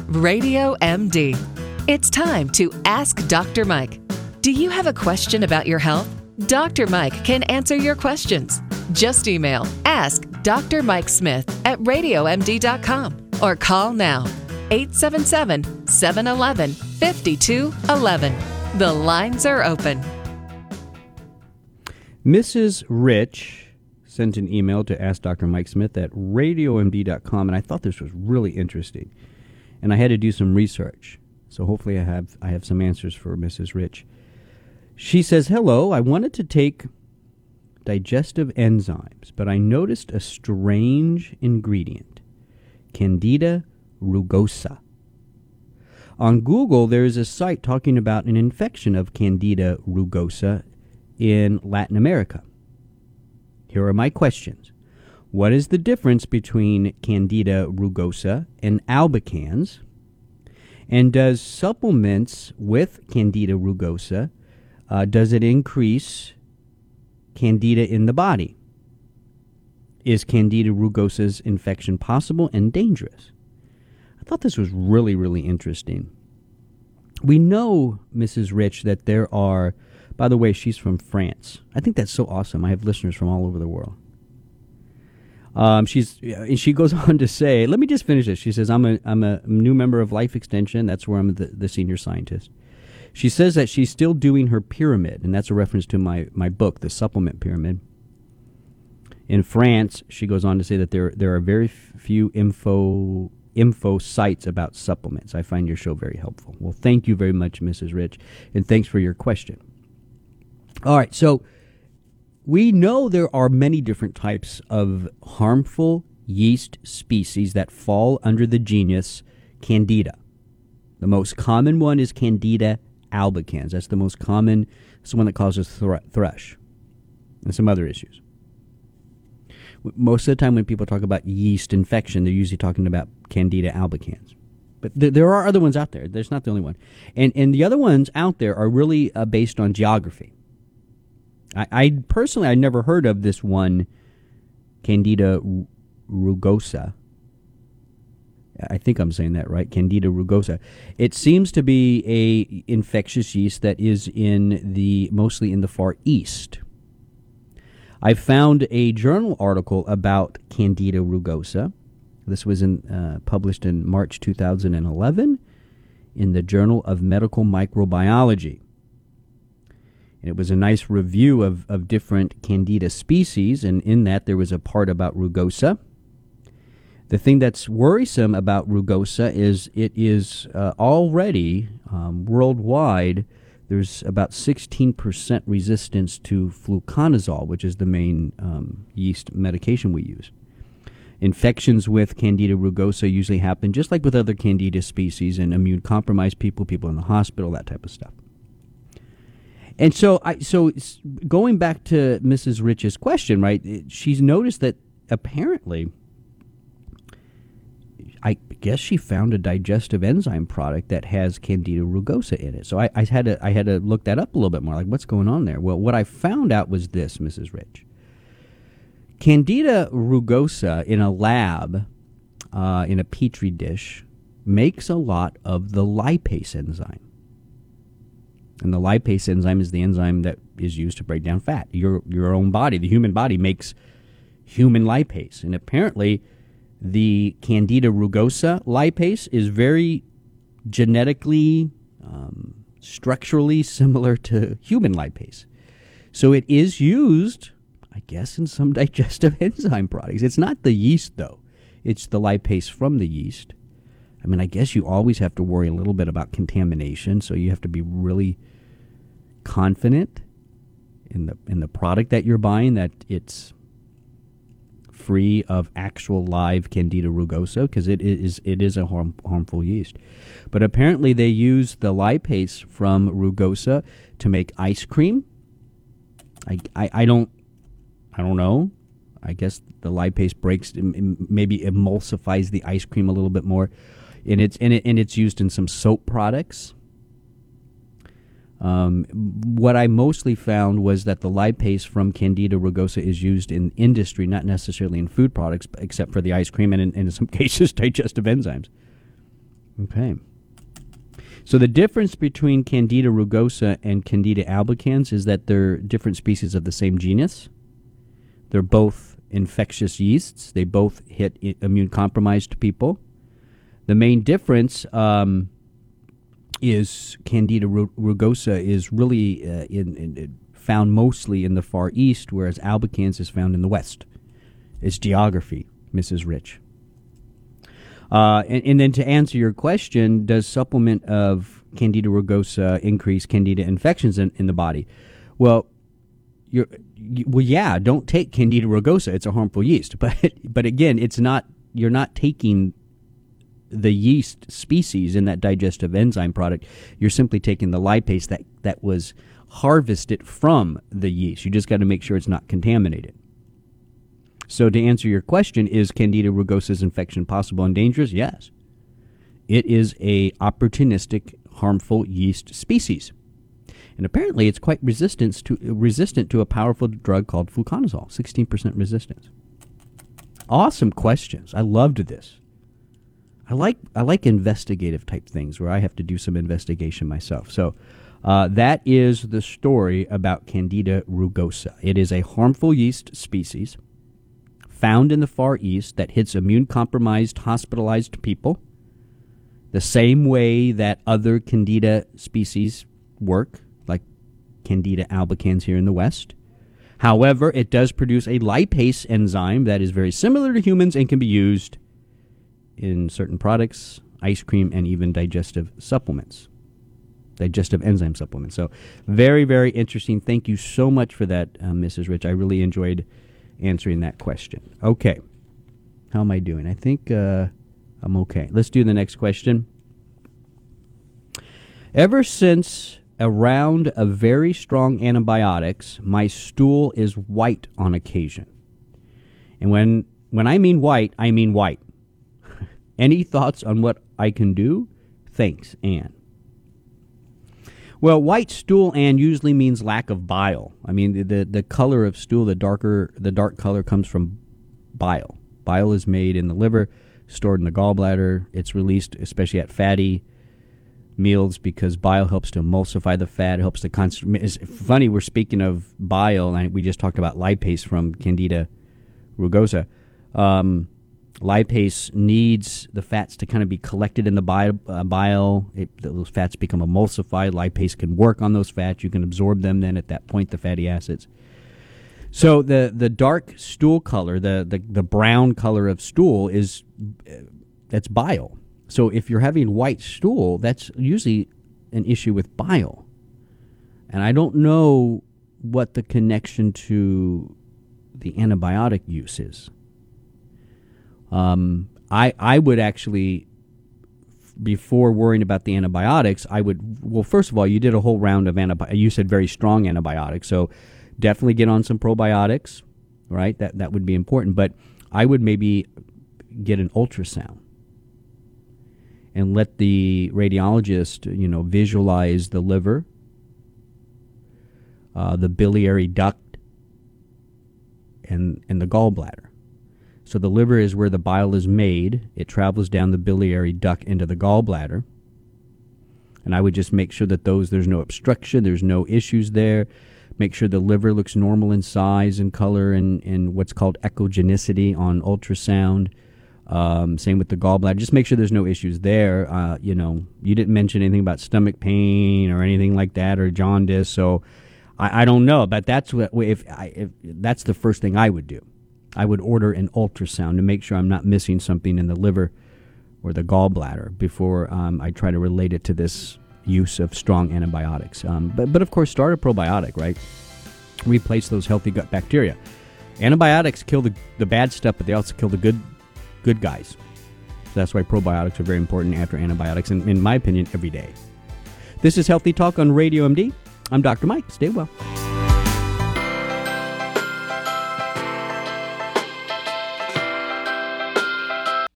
Radio MD. It's time to Ask Dr. Mike. Do you have a question about your health? Dr. Mike can answer your questions. Just email askdrmikesmith@radiomd.com or call now 877-711-5211. The lines are open. Mrs. Rich sent an email to askdrmikesmith@radiomd.com, and I thought this was really interesting. And I had to do some research. So hopefully I have some answers for Mrs. Rich. She says, hello, I wanted to take digestive enzymes, but I noticed a strange ingredient, Candida rugosa. On Google, there is a site talking about an infection of Candida rugosa in Latin America. Here are my questions. What is the difference between Candida rugosa and albicans? And does supplements with Candida rugosa, does it increase Candida in the body? Is Candida rugosa's infection possible and dangerous? I thought this was really, really interesting. We know, Mrs. Rich, that there are, by the way, she's from France. I think that's so awesome. I have listeners from all over the world. She goes on to say, let me just finish this. She says, I'm a new member of Life Extension. That's where I'm the senior scientist. She says that she's still doing her pyramid, and that's a reference to my book, The Supplement Pyramid. In France, she goes on to say that there are very few info sites about supplements. I find your show very helpful. Well, thank you very much, Mrs. Rich, and thanks for your question. All right, so we know there are many different types of harmful yeast species that fall under the genus Candida. The most common one is Candida albicans. That's the most common. It's the one that causes thrush and some other issues. Most of the time when people talk about yeast infection, they're usually talking about Candida albicans. But there are other ones out there. There's not the only one. And the other ones out there are really based on geography. I personally, I never heard of this one, Candida rugosa. I think I'm saying that right, Candida rugosa. It seems to be a infectious yeast that is mostly in the Far East. I found a journal article about Candida rugosa. This was published in March 2011 in the Journal of Medical Microbiology. And it was a nice review of different Candida species, and in that there was a part about rugosa. The thing that's worrisome about rugosa is it is already worldwide, there's about 16% resistance to fluconazole, which is the main yeast medication we use. Infections with Candida rugosa usually happen just like with other Candida species in immune-compromised people in the hospital, that type of stuff. And so going back to Mrs. Rich's question, right, she's noticed that apparently, I guess she found a digestive enzyme product that has Candida rugosa in it. So I had to look that up a little bit more, like what's going on there? Well, what I found out was this, Mrs. Rich. Candida rugosa in a lab, in a petri dish, makes a lot of the lipase enzyme. And the lipase enzyme is the enzyme that is used to break down fat. Your own body, the human body, makes human lipase. And apparently, the Candida rugosa lipase is very genetically, structurally similar to human lipase. So it is used, I guess, in some digestive enzyme products. It's not the yeast, though. It's the lipase from the yeast. I mean, I guess you always have to worry a little bit about contamination, so you have to be really confident in the product that you're buying, that it's free of actual live Candida rugosa, because it is a harmful yeast. But apparently they use the lipase from rugosa to make ice cream. I don't know. I guess the lipase breaks, maybe emulsifies the ice cream a little bit more. And it's used in some soap products. What I mostly found was that the lipase from Candida rugosa is used in industry, not necessarily in food products, except for the ice cream and in some cases digestive enzymes. Okay. So the difference between Candida rugosa and Candida albicans is that they're different species of the same genus. They're both infectious yeasts. They both hit immune-compromised people. The main difference is Candida rugosa is really found mostly in the Far East, whereas albicans is found in the West. It's geography, Mrs. Rich. And then to answer your question, does supplement of Candida rugosa increase Candida infections in the body? Well, yeah, don't take Candida rugosa. It's a harmful yeast. But again, you're not taking the yeast species in that digestive enzyme product. You're simply taking the lipase that was harvested from the yeast. You just got to make sure it's not contaminated. So to answer your question, is Candida rugosa's infection possible and dangerous? Yes. It is a opportunistic, harmful yeast species. And apparently it's quite resistant to a powerful drug called fluconazole, 16% resistance. Awesome questions. I loved this. I like investigative type things where I have to do some investigation myself. So that is the story about Candida rugosa. It is a harmful yeast species found in the Far East that hits immune-compromised, hospitalized people the same way that other Candida species work, like Candida albicans here in the West. However, it does produce a lipase enzyme that is very similar to humans and can be used in certain products, ice cream, and even digestive supplements, digestive enzyme supplements. So very, very interesting. Thank you so much for that, Mrs. Rich. I really enjoyed answering that question. Okay. How am I doing? I think I'm okay. Let's do the next question. Ever since a round of very strong antibiotics, my stool is white on occasion. And when I mean white, I mean white. Any thoughts on what I can do? Thanks, Anne. Well, white stool, Anne, usually means lack of bile. I mean, the color of stool, the dark color comes from bile. Bile is made in the liver, stored in the gallbladder. It's released, especially at fatty meals, because bile helps to emulsify the fat, helps to concentrate. It's funny, we're speaking of bile, and we just talked about lipase from Candida rugosa. Lipase needs the fats to kind of be collected in the bile. Those fats become emulsified. Lipase can work on those fats. You can absorb them then at that point, the fatty acids. So the dark stool color, the brown color of stool that's bile. So if you're having white stool, that's usually an issue with bile. And I don't know what the connection to the antibiotic use is. I would actually, before worrying about the antibiotics, first of all, you did a whole round of you said very strong antibiotics, so definitely get on some probiotics, right? That would be important, but I would maybe get an ultrasound and let the radiologist, visualize the liver, the biliary duct, and the gallbladder. So the liver is where the bile is made. It travels down the biliary duct into the gallbladder. And I would just make sure that there's no obstruction, there's no issues there. Make sure the liver looks normal in size and color and what's called echogenicity on ultrasound. Same with the gallbladder. Just make sure there's no issues there. You didn't mention anything about stomach pain or anything like that, or jaundice. So I don't know, but that's if that's the first thing I would do. I would order an ultrasound to make sure I'm not missing something in the liver or the gallbladder before I try to relate it to this use of strong antibiotics. But of course, start a probiotic, right? Replace those healthy gut bacteria. Antibiotics kill the bad stuff, but they also kill the good guys. So that's why probiotics are very important after antibiotics, and in my opinion, every day. This is Healthy Talk on Radio MD. I'm Dr. Mike. Stay well.